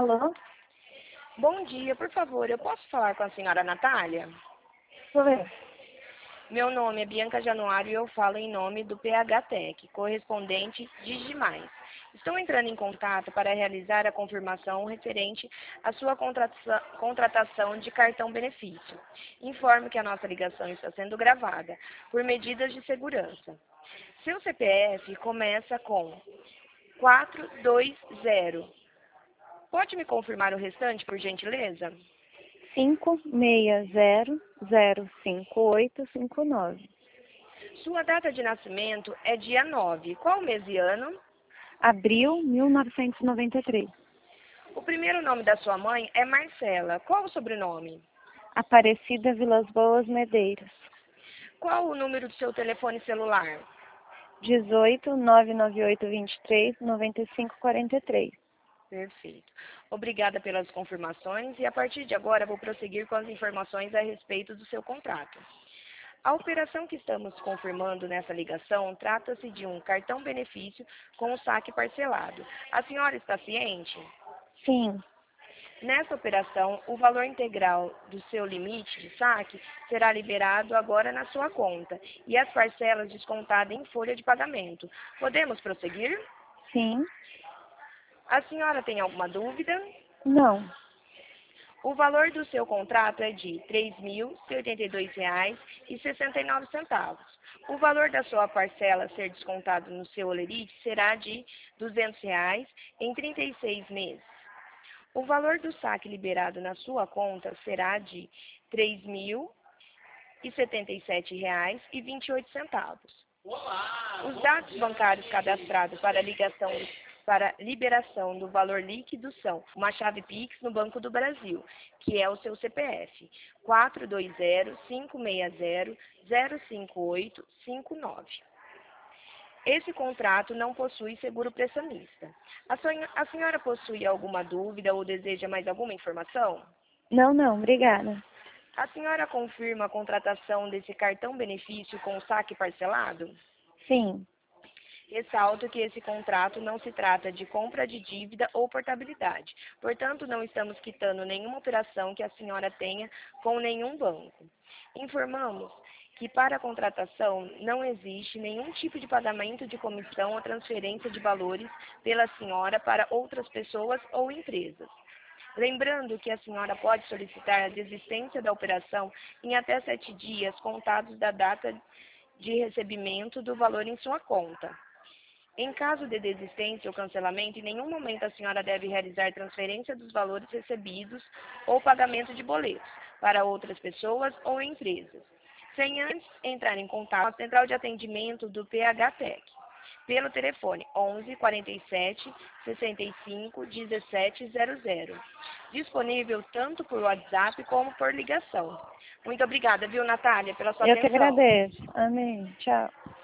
Alô? Bom dia, por favor, eu posso falar com a senhora Natália? Oi. Meu nome é Bianca Januário e eu falo em nome do PH Tech, correspondente Digimais. Estou entrando em contato para realizar a confirmação referente à sua contratação de cartão benefício. Informo que a nossa ligação está sendo gravada por medidas de segurança. Seu CPF começa com 420. Pode me confirmar o restante, por gentileza? 560-05859. Sua data de nascimento é dia 9. Qual mês e ano? Abril 1993. O primeiro nome da sua mãe é Marcela. Qual o sobrenome? Aparecida Vilas Boas Medeiros. Qual o número do seu telefone celular? 18-998-23-9543. Perfeito. Obrigada pelas confirmações e a partir de agora vou prosseguir com as informações a respeito do seu contrato. A operação que estamos confirmando nessa ligação trata-se de um cartão benefício com o saque parcelado. A senhora está ciente? Sim. Nessa operação, o valor integral do seu limite de saque será liberado agora na sua conta e as parcelas descontadas em folha de pagamento. Podemos prosseguir? Sim. A senhora tem alguma dúvida? Não. O valor do seu contrato é de R$ 3.082,69. O valor da sua parcela a ser descontado no seu holerite será de R$ 200 em 36 meses. O valor do saque liberado na sua conta será de R$ 3.077,28. Os dados bancários cadastrados para liberação do valor líquido são uma chave Pix no Banco do Brasil, que é o seu CPF, 420-560-05859. Esse contrato não possui seguro prestamista. A senhora possui alguma dúvida ou deseja mais alguma informação? Não, obrigada. A senhora confirma a contratação desse cartão benefício com saque parcelado? Sim. Ressalto que esse contrato não se trata de compra de dívida ou portabilidade. Portanto, não estamos quitando nenhuma operação que a senhora tenha com nenhum banco. Informamos que para a contratação não existe nenhum tipo de pagamento de comissão ou transferência de valores pela senhora para outras pessoas ou empresas. Lembrando que a senhora pode solicitar a desistência da operação em até 7 dias contados da data de recebimento do valor em sua conta. Em caso de desistência ou cancelamento, em nenhum momento a senhora deve realizar transferência dos valores recebidos ou pagamento de boletos para outras pessoas ou empresas, sem antes entrar em contato com a central de atendimento do PH Tech, pelo telefone 11 47 65 17 00, disponível tanto por WhatsApp como por ligação. Muito obrigada, viu, Natália, pela sua Eu que atenção. agradeço. Amém. Tchau.